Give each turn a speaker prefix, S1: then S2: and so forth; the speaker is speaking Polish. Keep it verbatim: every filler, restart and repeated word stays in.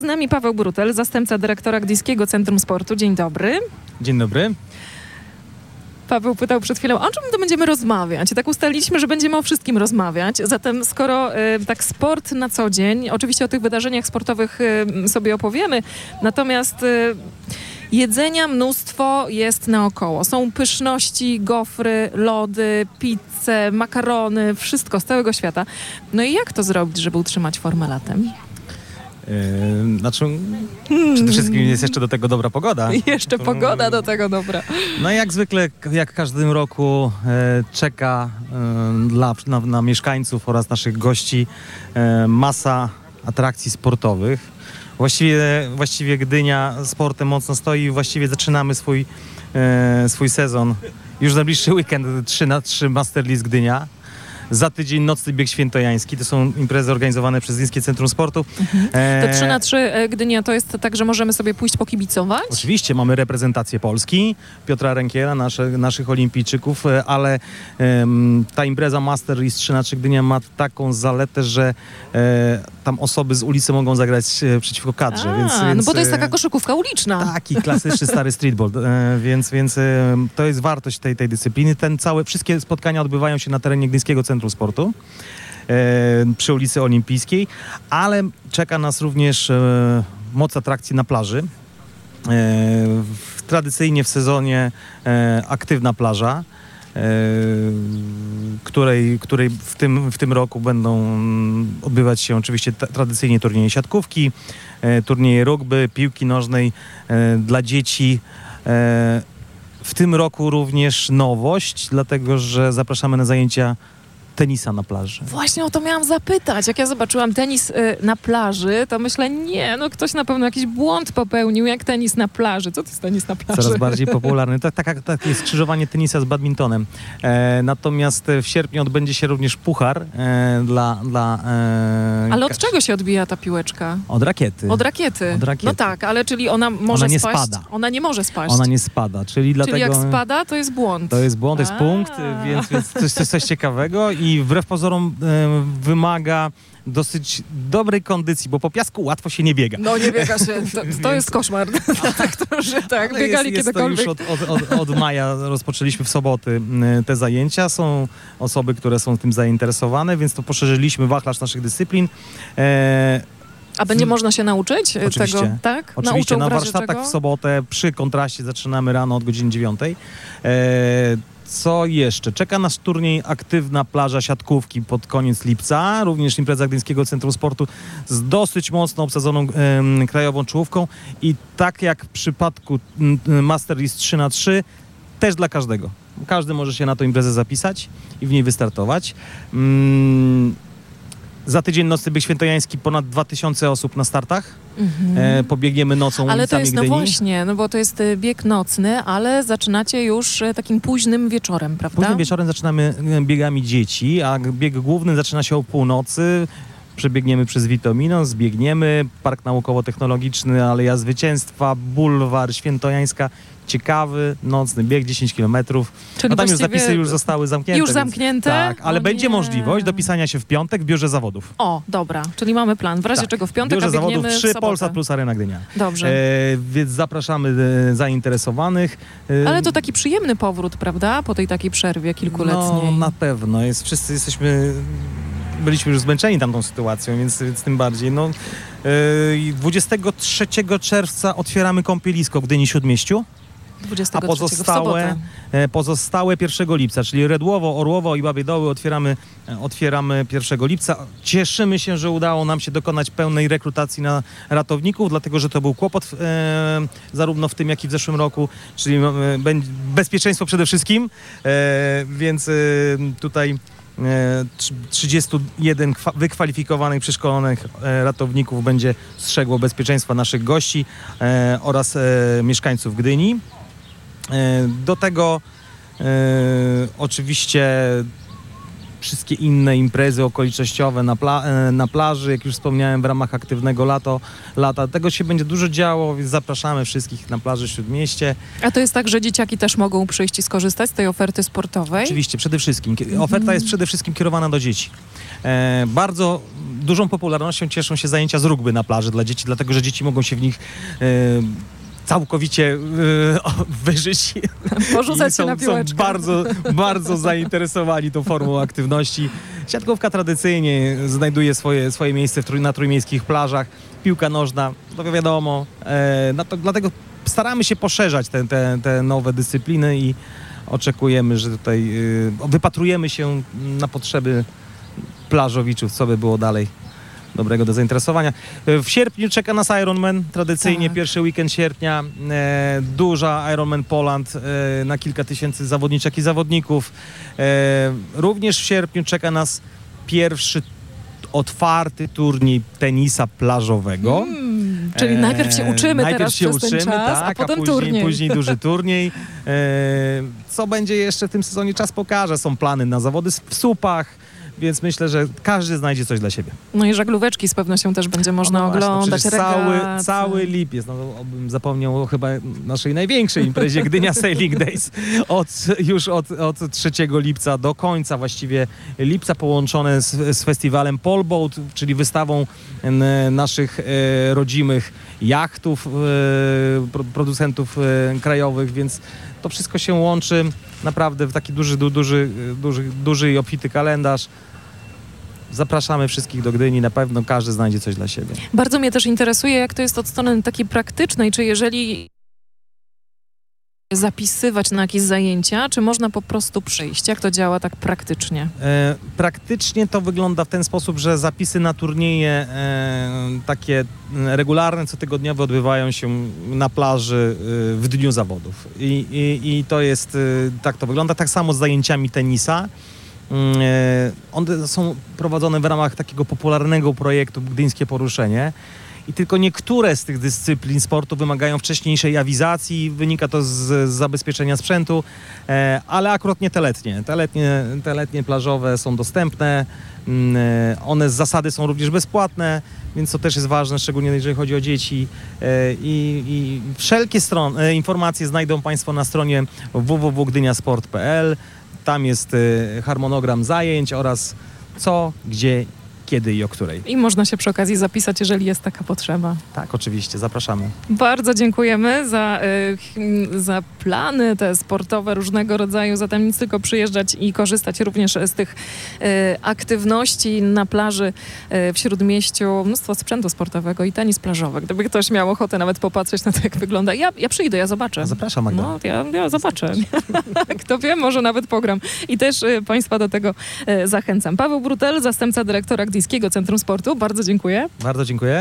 S1: Z nami Paweł Brutel, zastępca dyrektora Gdyńskiego Centrum Sportu. Dzień dobry.
S2: Dzień dobry.
S1: Paweł pytał przed chwilą, o czym to będziemy rozmawiać. I tak ustaliliśmy, że będziemy o wszystkim rozmawiać. Zatem skoro y, tak sport na co dzień, oczywiście o tych wydarzeniach sportowych y, sobie opowiemy, natomiast y, jedzenia mnóstwo jest naokoło. Są pyszności, gofry, lody, pizze, makarony, wszystko z całego świata. No i jak to zrobić, żeby utrzymać formę latem?
S2: Yy, znaczy, hmm. przede wszystkim jest jeszcze do tego dobra pogoda.
S1: Jeszcze pogoda do tego dobra.
S2: No i jak zwykle, jak w każdym roku e, czeka e, dla, na, na mieszkańców oraz naszych gości e, masa atrakcji sportowych. Właściwie, właściwie Gdynia sportem mocno stoi i właściwie zaczynamy swój, e, swój sezon. Już najbliższy weekend trzy na trzy Master List Gdynia. Za tydzień nocny bieg świętojański. To są imprezy organizowane przez Gdyńskie Centrum Sportu.
S1: Mhm. E... To trzy na trzy Gdynia to jest tak, że możemy sobie pójść pokibicować?
S2: Oczywiście, mamy reprezentację Polski, Piotra Rękiela, nasze, naszych olimpijczyków, ale um, ta impreza Master List trzy na trzy Gdynia ma taką zaletę, że e, tam osoby z ulicy mogą zagrać e, przeciwko kadrze.
S1: A,
S2: więc,
S1: no
S2: więc,
S1: bo to jest taka koszykówka uliczna.
S2: Taki klasyczny stary streetball, e, więc, więc e, to jest wartość tej, tej dyscypliny. Ten całe, wszystkie spotkania odbywają się na terenie Gdyńskiego Centrum Sportu e, przy ulicy Olimpijskiej, ale czeka nas również e, moc atrakcji na plaży. E, w, tradycyjnie w sezonie e, aktywna plaża, e, której, której w, tym, w tym roku będą odbywać się oczywiście ta, tradycyjnie turnieje siatkówki, e, turnieje rugby, piłki nożnej e, dla dzieci. E, w tym roku również nowość, dlatego że zapraszamy na zajęcia tenisa na plaży.
S1: Właśnie o to miałam zapytać. Jak ja zobaczyłam tenis y, na plaży, to myślę, nie, no ktoś na pewno jakiś błąd popełnił, jak tenis na plaży. Co to jest tenis na plaży?
S2: Coraz bardziej popularny. Tak, tak, tak jest skrzyżowanie tenisa z badmintonem. E, natomiast w sierpniu odbędzie się również puchar e, dla... dla e,
S1: ale od czego się odbija ta piłeczka?
S2: Od rakiety.
S1: Od rakiety.
S2: Od rakiety.
S1: No tak, ale czyli ona może
S2: ona nie
S1: spaść?
S2: Spada.
S1: Ona nie może spaść.
S2: Ona nie spada, czyli, czyli dlatego...
S1: Czyli jak spada, to jest błąd.
S2: To jest błąd, to jest
S1: A.
S2: punkt, więc, więc to jest coś, coś ciekawego i wbrew pozorom e, wymaga dosyć dobrej kondycji, bo po piasku łatwo się nie biega.
S1: No nie biega się, to, to jest koszmar. Tak, którzy tak, biegali
S2: jest, jest
S1: kiedykolwiek.
S2: To już od, od, od, od maja rozpoczęliśmy w soboty te zajęcia. Są osoby, które są tym zainteresowane, więc to poszerzyliśmy wachlarz naszych dyscyplin. E,
S1: A będzie można się nauczyć
S2: Oczywiście.
S1: tego, tak?
S2: Oczywiście,
S1: Nauczą
S2: na
S1: w razie
S2: warsztatach
S1: czego?
S2: w sobotę przy kontraście zaczynamy rano od godziny dziewiątej. E, co jeszcze? Czeka nas turniej Aktywna Plaża Siatkówki pod koniec lipca. Również impreza Gdyńskiego Centrum Sportu z dosyć mocno obsadzoną e, krajową czołówką. I tak jak w przypadku m, Master List trzy na trzy, też dla każdego. Każdy może się na tę imprezę zapisać i w niej wystartować. Mm, Za tydzień nocny bieg świętojański, ponad dwa tysiące osób na startach. Mhm. E, pobiegniemy nocą
S1: ale to jest,
S2: Gdyni.
S1: no właśnie, no bo to jest bieg nocny, ale zaczynacie już takim późnym wieczorem, prawda?
S2: Późnym wieczorem zaczynamy biegami dzieci, a bieg główny zaczyna się o północy. Przebiegniemy przez Witomino, zbiegniemy, Park Naukowo-Technologiczny, Aleja Zwycięstwa, Bulwar Świętojańska. Ciekawy, nocny bieg, dziesięć kilometrów. No tam już zapisy już zostały zamknięte.
S1: Już zamknięte?
S2: Więc, tak, ale
S1: no
S2: będzie
S1: nie.
S2: możliwość dopisania się w piątek w biurze zawodów.
S1: O, dobra, czyli mamy plan. W razie
S2: tak.
S1: czego w piątek,
S2: biurze
S1: a biegniemy
S2: zawodów
S1: w
S2: trzy
S1: sobotę.
S2: Polsat plus Arena Gdynia.
S1: Dobrze.
S2: E, więc zapraszamy e, zainteresowanych. E,
S1: ale to taki przyjemny powrót, prawda? Po tej takiej przerwie kilkuletniej.
S2: No na pewno. Jest, wszyscy jesteśmy... Byliśmy już zmęczeni tamtą sytuacją, więc, więc tym bardziej. No, yy, dwudziestego trzeciego czerwca otwieramy kąpielisko w Gdyni Śródmieściu,
S1: dwudziestego
S2: a
S1: trzeciego
S2: pozostałe, e, pozostałe pierwszego lipca, czyli Redłowo, Orłowo i Babie Doły otwieramy, e, otwieramy pierwszego lipca. Cieszymy się, że udało nam się dokonać pełnej rekrutacji na ratowników, dlatego że to był kłopot e, zarówno w tym, jak i w zeszłym roku, czyli e, bezpieczeństwo przede wszystkim, e, więc e, tutaj trzydziestu jeden wykwalifikowanych, przeszkolonych ratowników będzie strzegło bezpieczeństwa naszych gości oraz mieszkańców Gdyni. Do tego oczywiście wszystkie inne imprezy okolicznościowe na, pla- e, na plaży, jak już wspomniałem, w ramach aktywnego lato, lata. Tego się będzie dużo działo, więc zapraszamy wszystkich na plaży w Śródmieście.
S1: A to jest tak, że dzieciaki też mogą przyjść i skorzystać z tej oferty sportowej?
S2: Oczywiście, przede wszystkim. Oferta jest przede wszystkim kierowana do dzieci. E, bardzo dużą popularnością cieszą się zajęcia z rugby na plaży dla dzieci, dlatego że dzieci mogą się w nich e, całkowicie e, o, wyżyć.
S1: Porzucać
S2: I
S1: się
S2: są,
S1: na piłeczkę.
S2: są bardzo, bardzo zainteresowani tą formą aktywności. Siatkówka tradycyjnie znajduje swoje, swoje miejsce w trój, na trójmiejskich plażach. Piłka nożna, to wiadomo. E, no to, dlatego staramy się poszerzać te, te, te nowe dyscypliny i oczekujemy, że tutaj y, wypatrujemy się na potrzeby plażowiczów, co by było dalej dobrego do zainteresowania. W sierpniu czeka nas Ironman, tradycyjnie
S1: Tak.
S2: pierwszy weekend sierpnia, e, duża Ironman Poland e, na kilka tysięcy zawodniczek i zawodników. E, również w sierpniu czeka nas pierwszy otwarty turniej tenisa plażowego.
S1: Mm, czyli najpierw się uczymy
S2: najpierw
S1: teraz
S2: się
S1: przez ten
S2: uczymy,
S1: czas,
S2: tak,
S1: a potem
S2: później,
S1: turniej.
S2: później duży turniej. E, co będzie jeszcze w tym sezonie, czas pokaże. Są plany na zawody w słupach, więc myślę, że każdy znajdzie coś dla siebie.
S1: No i żaglóweczki z pewnością też będzie można
S2: No właśnie,
S1: oglądać,
S2: przecież cały,
S1: regaty.
S2: cały lipiec, no bym zapomniał o chyba naszej największej imprezie Gdynia Sailing Days, od, już od, od trzeciego lipca do końca właściwie lipca, połączone z, z festiwalem Polboat, czyli wystawą n, naszych e, rodzimych jachtów, e, pro, producentów e, krajowych, więc to wszystko się łączy naprawdę w taki duży, du, duży, duży, duży i obfity kalendarz. Zapraszamy wszystkich do Gdyni, na pewno każdy znajdzie coś dla siebie.
S1: Bardzo mnie też interesuje, jak to jest od strony takiej praktycznej, czy jeżeli zapisywać na jakieś zajęcia, czy można po prostu przyjść? Jak to działa tak praktycznie?
S2: E, praktycznie to wygląda w ten sposób, że zapisy na turnieje e, takie regularne, cotygodniowe odbywają się na plaży e, w dniu zawodów. I, i, i to jest, e, tak to wygląda. Tak samo z zajęciami tenisa. E, one są prowadzone w ramach takiego popularnego projektu Gdyńskie Poruszenie. I tylko niektóre z tych dyscyplin sportu wymagają wcześniejszej awizacji, wynika to z, z zabezpieczenia sprzętu, e, ale akurat nie te letnie. Te letnie, te letnie plażowe są dostępne, mm, e, one z zasady są również bezpłatne, więc to też jest ważne, szczególnie jeżeli chodzi o dzieci. E, i, i wszelkie stron, e, informacje znajdą Państwo na stronie w w w kropka gdyniasport kropka p l. Tam jest e, harmonogram zajęć oraz co, gdzie, kiedy i o której.
S1: I można się przy okazji zapisać, jeżeli jest taka potrzeba.
S2: Tak, oczywiście, zapraszamy.
S1: Bardzo dziękujemy za, y, za plany te sportowe różnego rodzaju. Zatem nic tylko przyjeżdżać i korzystać również z tych y, aktywności na plaży y, w Śródmieściu. Mnóstwo sprzętu sportowego i tenis plażowy. Gdyby ktoś miał ochotę nawet popatrzeć na to, jak wygląda. Ja, ja przyjdę, ja zobaczę.
S2: Zapraszam, Magda.
S1: No, ja, ja zobaczę. Kto wie, może nawet pogram. I też y, Państwa do tego y, zachęcam. Paweł Brutel, zastępca dyrektora Gdyńskiego Centrum Sportu. Bardzo dziękuję.
S2: Bardzo dziękuję.